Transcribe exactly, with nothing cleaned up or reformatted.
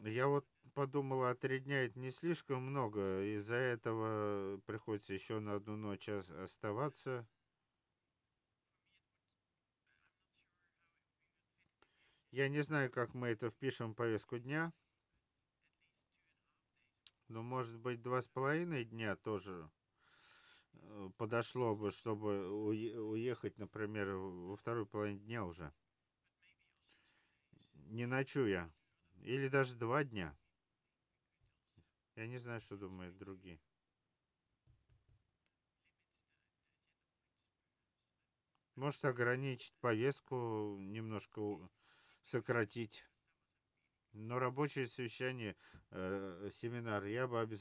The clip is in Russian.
Я вот подумал, а три дня это не слишком много. Из-за этого приходится еще на одну ночь ос- оставаться. Я не знаю, как мы это впишем в повестку дня, но может быть два с половиной дня тоже э, подошло бы, чтобы уе- уехать, например, во второй половине дня уже, не ночуя. Или даже два дня. Я не знаю, что думают другие. Может ограничить повестку, немножко у- сократить. Но рабочее совещание, э, семинар я бы обязательно